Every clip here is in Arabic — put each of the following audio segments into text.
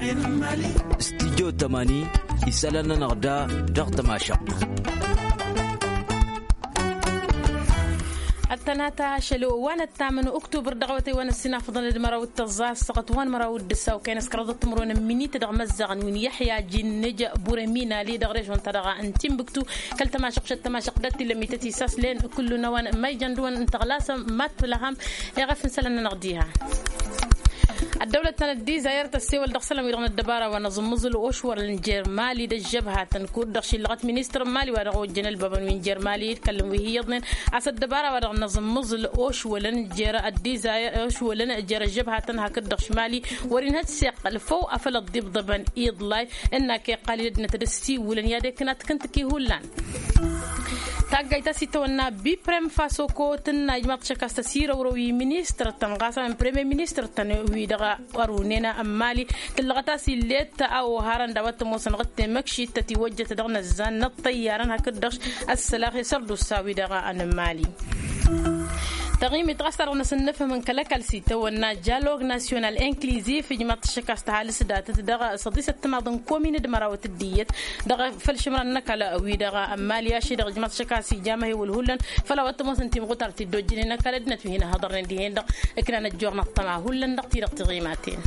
استديو 80 يسألنا نغدا ضغط ماشق التناتا شلو وانا الثامن أكتوبر دغوتي وانا السنة فضل المرا والتزاز سقط وان مرا والدسا وكان سكرضت تمرون مني تدغ مزغن وين يحيى جن نجا بورمينا لي دغريش وان تدغ انتم بكتو كل تماشق شت تماشق دتي لمي تتي ساس لين كل نوان ما يجندون انت غلاسه ما تلهم يغف نسلنا نغديها الدولة تندي زيارة السيول دخسلم يرغن الدبارة ونظم مزل وشور النجير مالي دا الجبهة تنكود دخشي لغت مينيستر مالي ورغو الجنال بابن وينجير مالي يتكلم وهي يضنين عسى الدبارة ورغن نظم مزل وشور النجير الدي زيارة وشور النجير الجبهة تنها كدخش مالي ورين هتسيق الفو أفل الضيب ضبن إيضلاي إنك قالي لدنا تدسي ولن يادي كنت كنتكي هولان تاجايتا سيتونا بي بريم فاسو كو تن جماعة شكاستا سيرا وروي مينيستر تنغاسا من بريم مينيستر تنوي دغا ورونينا أمالي تلغتا سيليت أو هاران دوات موسن غت مكشي تتوجه تدغنا الزان الطياران هكدغش السلاخي سردو الساوي دغا أنمالي تغيم يتغسر ونسنف من كلاكال سيتا ونا جالوغ ناسيونال انكليزيف جماعة الشكاست حالس دات دغا صديسة تماضن كومين دمراوة الديت دغا فالشمران نكالا اوي دغا اماليا شي دغا جماعة الشكاسي جامعي والهولن فلا واتموسن تيم غطار تدوجين نكالا دنت فينا هضرن ديهن دغ اكنا نجورنا الطمع هولن دغ تيرق تغيماتين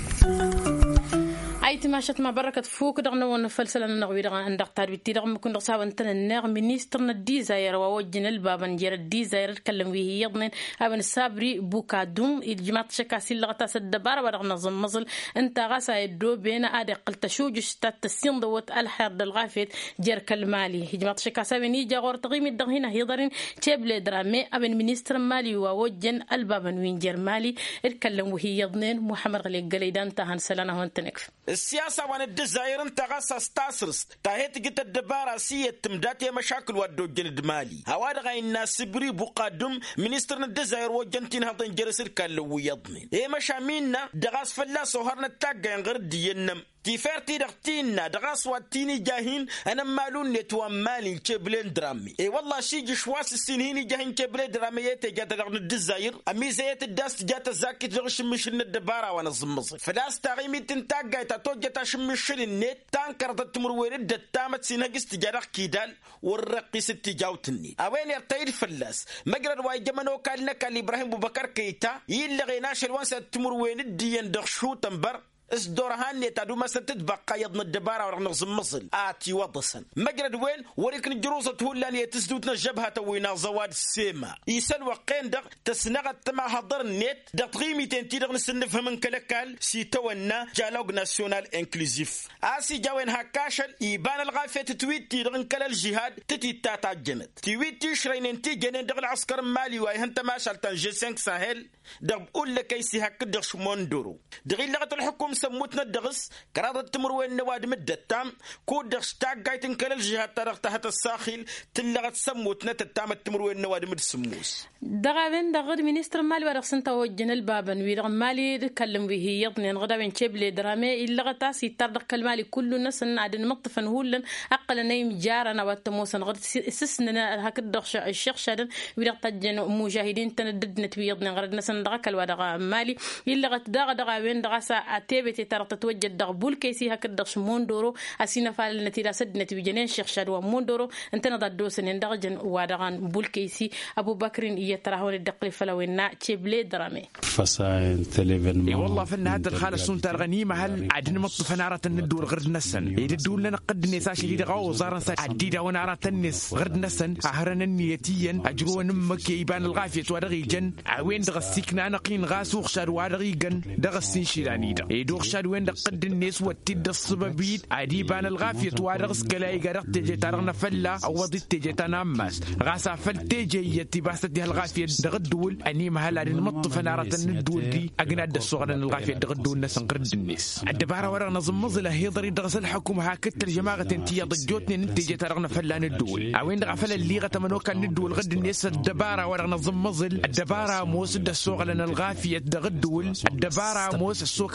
أيت ما شت ما بركة فوق دغنا ونفلسلنا نغوي دغنا عندك تربيتي دغنا ممكن دغسا وانتنا النغ مينيستر ندي زاير ووجن البابن جير الدي زاير تكلم ويه يضمن ابن الصابري بوكادوم الجماعة شكاسي لغتا سدبار ودغنا زمزل انت غاسا يدو بين ادي قلت شوج شتات السين دوت الحر دلغافيت جير كالمالي جماعة شكاسا بني جاغور تغيمي دغ هنا هيضرين تيبل درامي ابن مينيستر مالي ووجن البابن وين جير مالي تكلم وهي يضمن محمد غلي قليدان تهان سلانا وانتنكف السياسة وان الدزاير انت غاسا ستاسرس تاهيت جت الدبارة سية تمداتي مشاكل ودو جند مالي هواد غاي الناس بري بقادم منستر الدزاير وجنتين هضن جرسر كالو يضمن ايه مشامينا دغاس فلاس وهرنا التاقا ينغر دينم تيفرتي دغتينا دغاس واتيني جاهين انا مالون نتوان مالي كبلين درامي اي والله شي جشواس السنين جاهين كبلين درامي جات دغن الدزاير امي زيت الداس جات زاكي دغش مشن الدبارة وانا زمص فلاس تاغيمي تنتاقا توجه تشمشن النت تانكر تمر وين دتامت سينجست جرخ كيدال والرقي ست جاوتني اوين يرتيد فلاس مقرد واي جمنو كان نكال ابراهيم ابو بكر كيتا يلغيناش الوانس تمر وين الدين دخشو تنبر اسدورهان يتادو ما ستتبقى يضن الدبارة ورغن مصل آتي وضسن مقرد وين وريكن الجروسة تولان يتسدوتنا الجبهة وينا زواد السيما يسال وقين دغ تسنغت تمع هضر النت دغ تغيمي تنتي دغ نسنفها من كلاكال سيتونا جالوغ ناسيونال انكليزيف آسي جاوين هكاشل يبان الغافية تتويتي دغ نكال الجهاد تتي تاتا جنت تويتي شرين انتي جنين دغ العسكر مالي واي هنتا ماشال تنجي 5 ساهل دغ بقول لك يسي هك دغ شمون دورو دغي لغة الحكم سموتنا الدغس كرادة تمر وين نواد مدتام كود دغش تاقايتن كل الجهات ترغ تحت الساخيل تلغت سموتنا تتام التمر وين نواد مد سموس دغابن دغد مينستر مالي ورغ سنتا وجن البابن ويرغ مالي تكلم به يضنين غدا بين شبلي درامي إلا تاسي تردق كالمالي كل ناس عدن مطفن هولن أقل نيم جارنا واتموسن غد سسننا هك الدغش الشيخ شادن ويرغ تجن مجاهدين تنددنا تويضن غد نسن دغك الودغ مالي إلا غد دغ وين دغسا أتيبتي ترى تتوجد دغبول كيسي هك الدغش موندورو أسينا فعل نتيجة سدنا تبيجنين الشيخ شاد وموندورو انتنا ضدوسن دغجن ودغان بول كيسي أبو بكر يتراهون الدقل فلوينا تشبلي درامي فساين تلفن والله فن هذا الخالص سنت الغنيمة هل عدن مطف نارة الندور غرد نسن يدور لنا قد نساش اللي دغاو زارن ساش عديدة ونارة النس غرد نسن أهرن النيتيا أجروا نمك يبان الغافية ودغي جن عوين دغ السكنة نقين غاسوخ شاد ودغي جن دغ السنشيلاني دا يدور شاد وين قد الناس وتد الصبابيد عادي بان الغافية ودغ سكلاي غرق تجي ترغنا فلا أو وضي تجي تنامس غاسا فل تجي يتباست دي الغافية دغ الدول أني مهلا عدن مطف نارة الندول دي أجناد الصغر الغافية دغ الدول ناس نقرد الناس الدبارة ورا نظم مظلة هيضري دغس الحكومة هاكت الجماعة تنتي ضجوتني نتيجة ترغنا فلان الدول أوين غفل اللي غتمنو كان الدول غد الناس الدبارة ورا نظم مظل الدبارة موس الصغر لنا الغافية دغ الدول الدبارة موس السوق الدول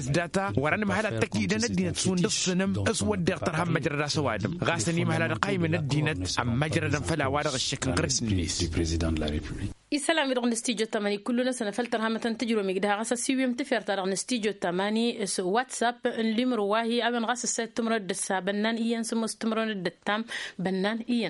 الناس داتا وران مهلا التأكيد أن الدين تسون دصنم أسود دغتر هم مجرد سوادم غاسني مهلا قايم من الدين أم مجرد فلا وارغ الشكل قرسنيس السلام عليكم نستيجو تماني كلنا سنفلتر هامة تجرو مقدها غاسا سيويم تفير تارغ نستيجو تماني واتساب اللي مرواه أبن غاسا سيد تمرد دسا بنان إيان سموس تمرون الدتام بنان إيان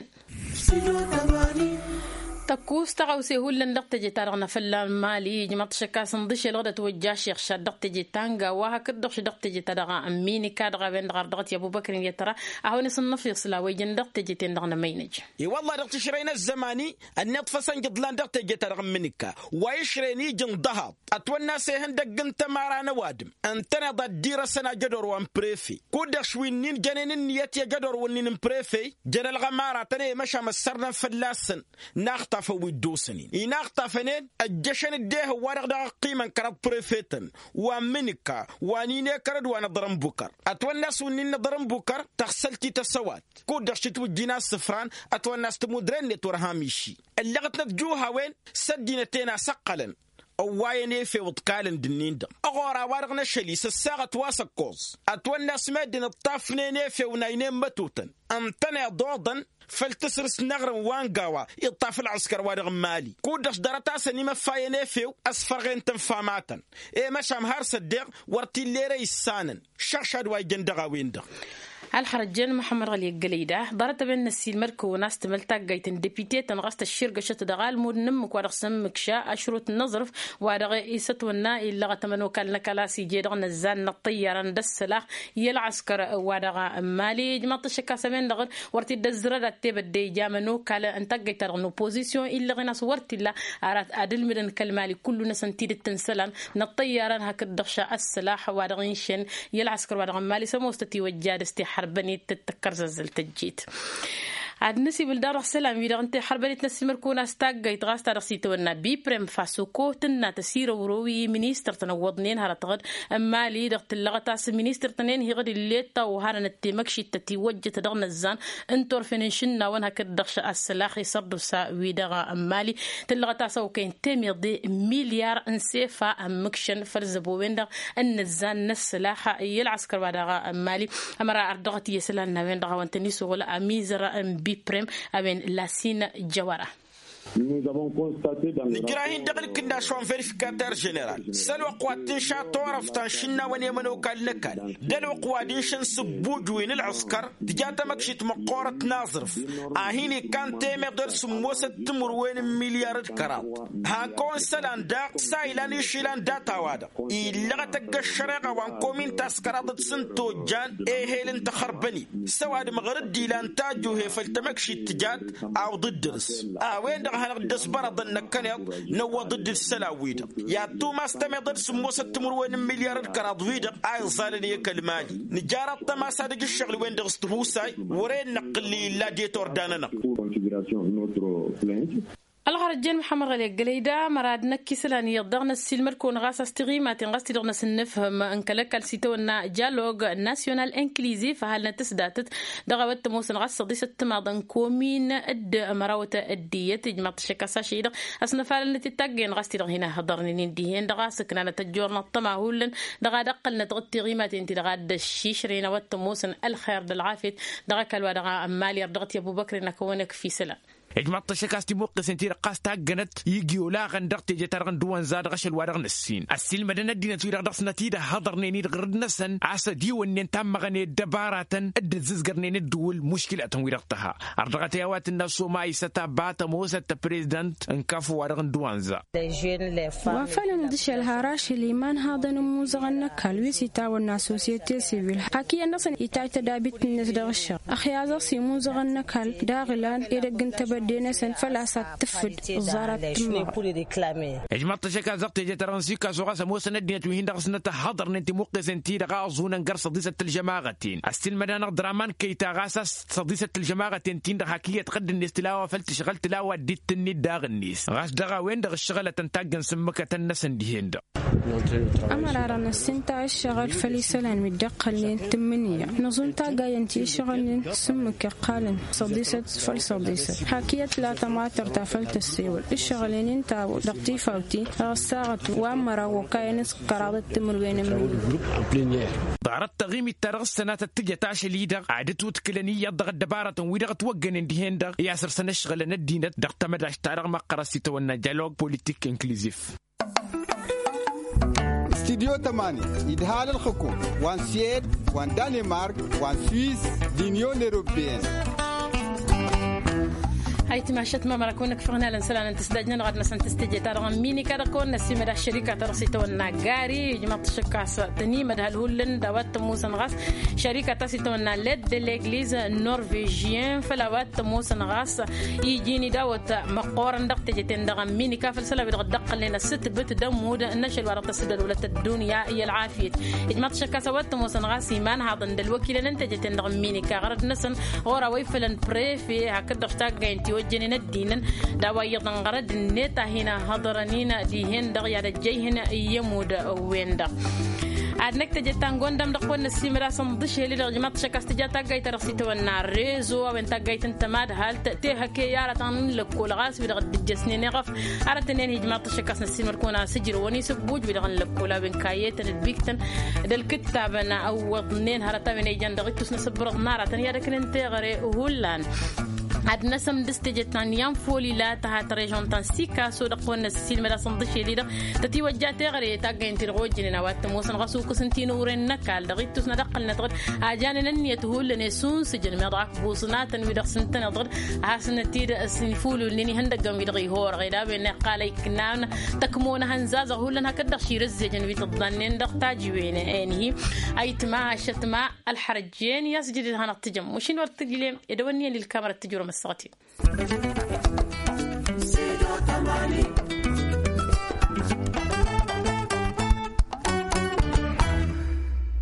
تكوس تغوسي هو اللي نقتجي تارغنا فلا مالي جماعة شكاس نضيش الغدا توجه شيخ شاد دقتجي تانغا وهكذا دقش دقتجي تارغا أميني كادغا بين دغردغت يا أبو بكر يترى أهوني صنف يصلا ويجن دقتجي تندغنا مينج والله دقت شرينا الزماني أن يطفسن جدلان دقتجي تارغا منك ويشريني جن ضهب أتونا سيهن دقن تمارا نوادم أنتنا ضد ديرة سنة جدور وان بريفي كود شوينين جنين نيتي جدور ونين بريفي جن الغمارة تاني مشى مسرنا فلاسن ناخت فوي دوسني يناقطع فنين الجشن الديه ورغ قيمة كرب بريفيتن ومنكا وانيني كرد وانا ضرم بكر اتوناس ونين ضرم بكر تغسلتي تسوات كود شتو الجناس صفران اتوناس تمودرن نتورهاميشي اللغت نتجوها وين سدينتينا سقلا أوايني في وطكالن دنين دم أغورا وارغنا شليس الساغة واسق كوز أتوانا سمادين الطافنيني في وناينين متوتن أمتنع ضوضا فالتسرس نغرم وانقاوا يطاف العسكر وارغ مالي كودش درتا سنيما فايني فيو أسفرغين تنفاماتا إيه مشام هار صديق ورتي الليري السانن شاشاد واي جندغا ويندغ الحرجين محمد غلي الجليدة ضرت بين السيل مركو وناس تملتاق جايتن ديبيتي تنغست الشرقة شت دغال مود نمك ورغ سمك شاء أشروط النظرف ورغ إيست والنا إلا غتمنو كالنا كلاسي جيرغ نزان نطيرا ندسلاح يلعسكر ورغ مالي جماعة الشكاسة من دغل ورتي الدزرة تيب الدي جامنو كالا انتاق جايتر نو بوزيسيون إلا غناس ورتي لا أرات أدل مدن كالمالي كلنا سنتيد التنسلان نطيرا هكذا دخشة السلاح ورغينشن يلعسكر ورغ مالي سموستي وجاد حربني تتذكر زلزلة الجيت عاد نسي بالدار السلام إذا أنت حربني تنسي مركونا استاج يتغاس ترسيت ونا بيبرم فاسوكو تنا تسير وروي مينيستر تنوضنين هرتغد أما لي دغت اللغة تاس مينيستر تنين هي غد الليتا وهرنا التمكشي تتوجه تدغنا الزان انتور فينشنا وانا كدغش السلاخ يصرد سا ويدغا أمالي تلغة تاس وكين تميضي مليار انسيفا أمكشن فرزبو ويندغ أن الزان السلاح يلعسكر ودغا أمالي أمرا أردغت يسلنا ويندغا وانتنيسو ولا أميزر بيبرم أبين لاسين جوارة نجراهين دغل كنا شون فيريفيكاتور جنرال سلو قواتين شاطور فتنشنا ونيمنو قال نكال دلو قوادين شن سبوج وين العسكر تجاتا مكشيت مقورة ناظرف هيني كان تيمر درس موسى تمر وين مليار كرات هاكون سلان داق سايلان يشيلان داتا وادا إلا تقشرق وان كومين تاسكرات سنتو جان هيلن تخربني سواد مغرد ديلان تاجو هي فلتمكشيت تجات أو ضد درس وين هنقدس برض النكنيق نو ضد السلاويد يا توماس تمضر سموسة تمروين مليار الكرادويد اي صالني كلماني نجارة ما صادق الشغل وين دغستهوساي ورين نقلي لا ديتور داننا الغرجين محمد غلي الجليدة مراد نكسلان يضغنا السلمر كون غاس استغيمات غاس تضغنا سنفهم انك لك السيتونا جالوج ناسيونال انكليزيف هل نتسداتت دغوت موسن غاس صديسة تماضن كومين اد مراوة الدية تجمع تشكاسا شيدا اسنفال نتتاقين غاس تضغ هنا هضرني نديهين دغاس كنا تجورنا الطماهولن دغا دقل نتغطي غيمات انت دغا الشيش رينا واتموسن الخير دالعافيت دغا كالوا دغا امالي ارضغت يا ابو بكر نكونك في سلام إجماع الشكاستي موقس انتي رقاس تاجنت يجيو لا غندقت جترغن دوان زاد غشل وارغن السين السلم دنا دينا تويرغ دقس نتيده حضرني ني غرد نسن عسى ديون ان تام غني دبارات اد ززغرني ندول مشكله ويرغتها ارغت يوات الناس ما يستا بات موسى بريزيدنت انكفو وارغن دوان زا وفعلا دش الهراش ليمان هذا نموزغن كالويسي تاو الناس سوسيتي سيفيل حكي الناس يتاي تدابيت الناس دغش اخيازا سيموزغن كال داغلان يدغن تبد دينسن فلاسات تفد وزارة إجماع تشكا زقت جترانسي كاسوغا سموسا ندينا توهين دغسنا تحضر ننتي موقس انتي دغا زونا نقر صديسة الجماعتين استيل مدانا درامان كيتا غاساس صديسة الجماعتين تين دغا كلية تقد الناس تلاوة فلتشغل تلاوة ديت النيد داغ النيس غاس دغا وين دغ الشغلة تنتاقن سمكة الناس انديهين أمرارنا السنتا الشغل فليسلان مدقلين تمنية نظن تاقا ينتي شغلين سمك قالن صديسة فالصديسة حكية لا تماتر تافلت السيول الشغلين انتاو دقتي فوتي غساغة وامرا وكاينس قرارة تمروين من ضعرت تغيم التارغ السنة التجتاش ليدر عادتو تكلنية ضغط دبارة ويدغ توقن اندهين دغ ياسر سنشغل ندينة دغت مداش تارغ مقرسيتو ونا ديالوج بوليتيك انكليزيف استديو 8 إدهال الحكومة وان سيد وان دنمارك وان سويس لينيون أوروبيين هاي تماشت ما مركونك فغنا لنسلان تسدجنا نغاد نسان تستجي تارغن ميني كاركون نسيمة دا الشركة ترسيتو الناقاري جماعة الشكاس تنيمة دا الهولن دوات موسى نغاس شركة ترسيتو النالد لإغليز نورفيجيين فلاوات موسى نغاس يجيني داوت مقورن دق تجتين دغن ميني كافل سلا بدغد دق لنا ست بيت دمود نشل ورق تسدد ولة الدنيا هي العافية جماعة الشكاس وات موسى نغاس إيمان هاضن دالوكيل ننتجتين دغن ميني كغرد نسن غورا ويفلن بريفي هكذا اشتاق وجنين الدين دوايض غرد النتا هنا هضرنين ديهن دغيا دجيهن يمود ويندا عدنك تجتان قندم دقون السيمرا صندش اللي رجمات شكاست جاتا جايت رخصيتو الناريزو وانت جايت انت ماد هل تأتيها كيارة تان لكول غاس بدغد الجسنين يغف عرتنين هجمات شكاست السيمر كونا سجر وني سبوج بدغن لكولا بين كايتن البيكتن دل كتابنا او وضنين هرتا بين ايجان دغيتوس نسبرغ نارة يا لكن انت غري هولان عدنا سم دستجتان يام فولي لا تهات ريجون تنسيكا سودقون السلم لا صندشي ليدا تتي وجات غري تاغين ترغوجين نوات موسن غسو كسنتين ورن نكال دغيتوس ندقل نتغد اجان ننيته لنسون سجن مضاك بوسنات ويدق سنتن نضر حسن تيد سنفولو لني هندغم يدغي هور غيدا بين قاليك نان تكمون هنزاز هولن هكذا شي رزجن ويتضنن دقتاجي وين انهي ايتما شتما الحرجين يسجد هنا التجم وشين ورتجلم يدوني للكاميرا التجربه الصوتي